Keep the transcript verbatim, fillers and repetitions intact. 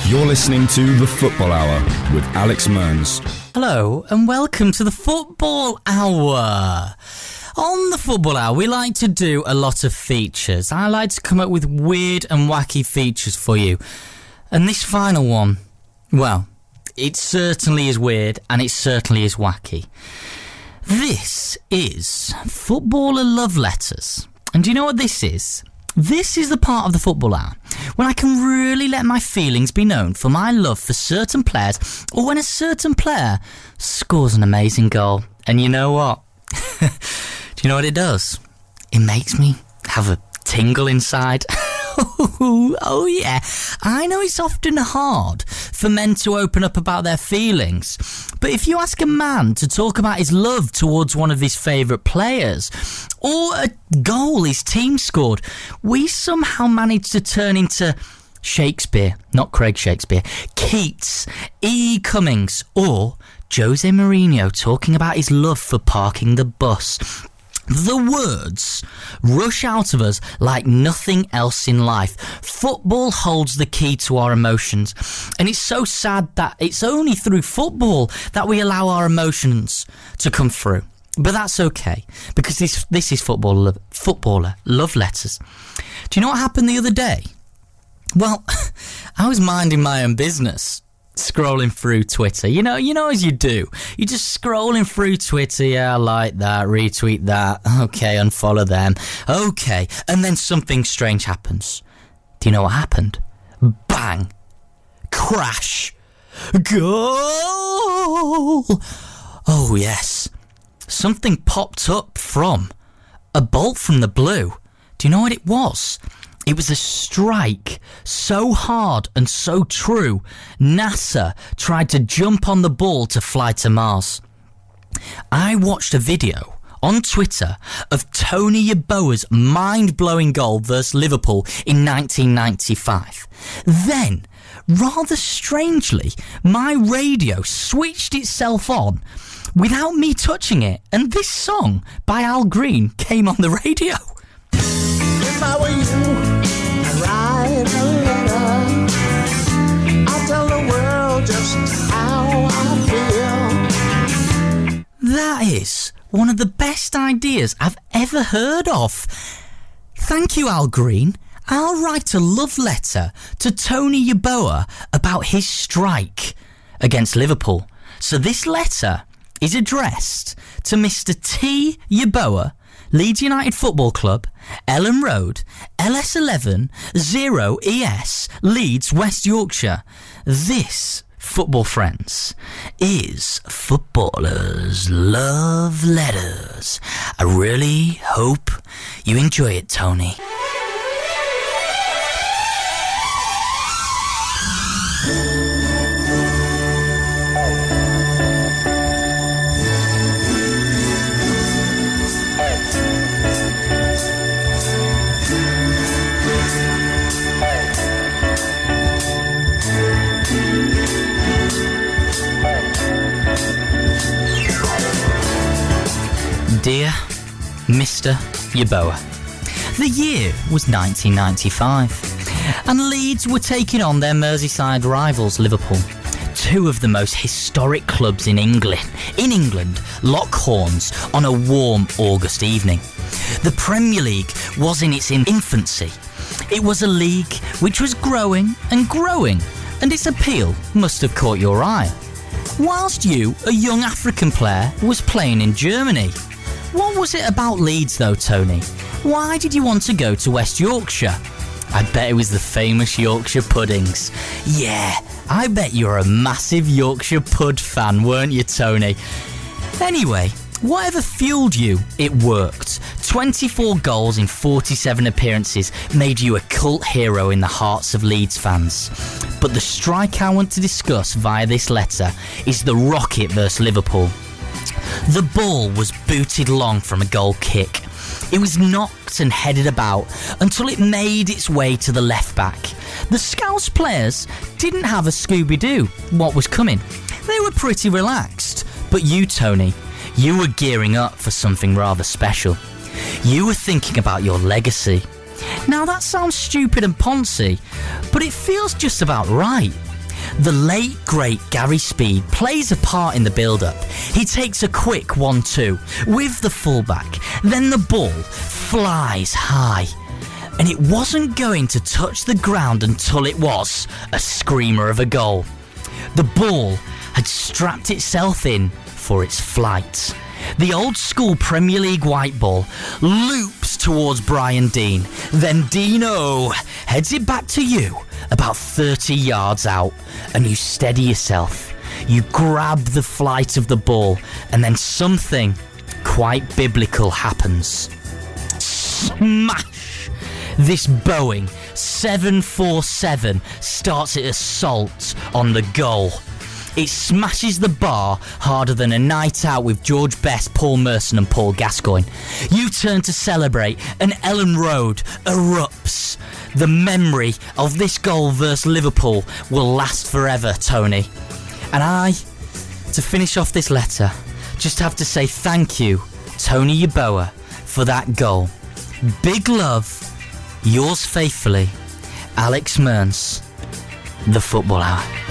You're listening to The Football Hour with Alex Mearns. Hello and welcome to The Football Hour. On The Football Hour, we like to do a lot of features. I like to come up with weird and wacky features for you. And this final one, well, it certainly is weird and it certainly is wacky. This is Footballer Love Letters. And do you know what this is? This is the part of the Football Hour when I can really let my feelings be known for my love for certain players, or when a certain player scores an amazing goal. And you know what? Do you know what it does? It makes me have a tingle inside. Oh yeah, I know it's often hard for men to open up about their feelings, but if you ask a man to talk about his love towards one of his favourite players, or a goal his team scored, we somehow manage to turn into Shakespeare, not Craig Shakespeare, Keats, E. Cummings, or Jose Mourinho talking about his love for parking the bus. The words rush out of us like nothing else in life. Football holds the key to our emotions, and it's so sad that it's only through football that we allow our emotions to come through. But that's okay, because this this is football love, footballer love letters. Do you know what happened the other day? Well, I was minding my own business, scrolling through Twitter. You know, you know as you do. You're just scrolling through Twitter. Yeah, I like that, retweet that. Okay, unfollow them. Okay, and then something strange happens. Do you know what happened? Bang! Crash! Goal! Oh yes. Something popped up from a bolt from the blue. Do you know what it was? It was a strike so hard and so true, NASA tried to jump on the ball to fly to Mars. I watched a video on Twitter of Tony Yeboah's mind-blowing goal versus Liverpool in nineteen ninety-five. Then, rather strangely, my radio switched itself on without me touching it, and this song by Al Green came on the radio. If I were you, I'd write a letter. I'll tell the world just how I feel. That is one of the best ideas I've ever heard of. Thank you, Al Green. I'll write a love letter to Tony Yeboah about his strike against Liverpool. So this letter is addressed to Mister T. Yeboah, Leeds United Football Club, Ellen Road, L S eleven zero E S, Leeds, West Yorkshire. This, football friends, is Footballers Love Letters. I really hope you enjoy it, Tony. Dear Mister Yeboah, the year was nineteen ninety-five, and Leeds were taking on their Merseyside rivals Liverpool. Two of the most historic clubs in England, in England, lock horns on a warm August evening. The Premier League was in its infancy. It was a league which was growing and growing, and its appeal must have caught your eye. Whilst you, a young African player, was playing in Germany. What was it about Leeds though, Tony? Why did you want to go to West Yorkshire? I bet it was the famous Yorkshire puddings. Yeah, I bet you're a massive Yorkshire pud fan, weren't you, Tony? Anyway, whatever fueled you, it worked. twenty-four goals in forty-seven appearances made you a cult hero in the hearts of Leeds fans. But the strike I want to discuss via this letter is the rocket versus Liverpool. The ball was booted long from a goal kick. It was knocked and headed about until it made its way to the left back. The Scouse players didn't have a Scooby-Doo what was coming. They were pretty relaxed. But you, Tony, you were gearing up for something rather special. You were thinking about your legacy. Now that sounds stupid and poncy, but it feels just about right. The late, great Gary Speed plays a part in the build-up. He takes a quick one two with the fullback, then the ball flies high. And it wasn't going to touch the ground until it was a screamer of a goal. The ball had strapped itself in for its flight. The old-school Premier League white ball loops towards Brian Deane. Then Dino heads it back to you about thirty yards out, and you steady yourself. You grab the flight of the ball, and then something quite biblical happens. Smash! This Boeing seven forty-seven starts its assault on the goal. It smashes the bar harder than a night out with George Best, Paul Merson and Paul Gascoigne. You turn to celebrate and Ellen Road erupts. The memory of this goal versus Liverpool will last forever, Tony. And I, to finish off this letter, just have to say thank you, Tony Yeboah, for that goal. Big love, yours faithfully, Alex Mearns, The Football Hour.